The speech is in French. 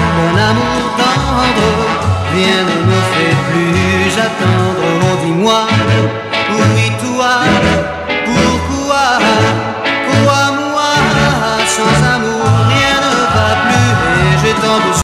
Bon amour tendre, rien ne me fait plus attendre. Oh dis-moi, oui